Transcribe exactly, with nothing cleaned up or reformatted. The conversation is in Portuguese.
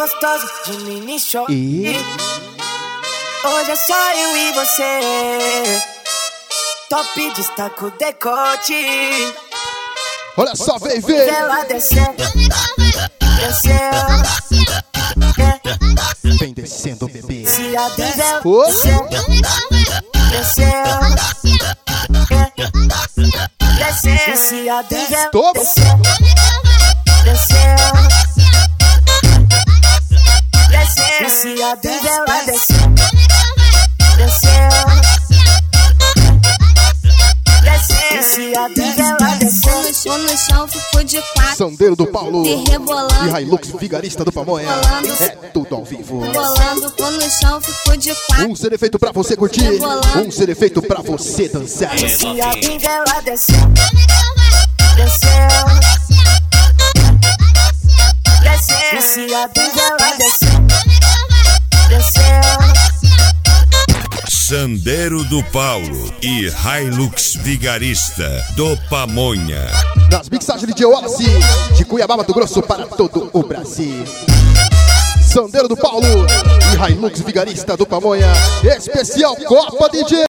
gostoso de mini short. E... hoje é só eu e você. Top destaca o decote. olha só, vem ver. Ela desceu, desceu, vem descendo, bebê. se a dela Oh. desceu, desceu, desceu, se a dela Toma. desceu, desceu, desceu, se a dela desceu, desceu, desceu, se a dela desceu. Deixou no chão, ficou de quatro. Sandeiro do Paulo E rebolando, e Hilux Vigarista do Pamonha. É tudo ao vivo. rebolando, ficou no chão, ficou de quatro. Um C D feito pra você curtir, um C D feito pra você dançar. Se a dela desceu, desceu, desceu, se a dela desceu, desceu. Sandeiro do Paulo e Hilux Vigarista do Pamonha. Nas mixagens de Wallace, de Cuiabá, Mato Grosso para todo o Brasil. Sandeiro do Paulo e Hilux Vigarista do Pamonha. Especial Copa D J.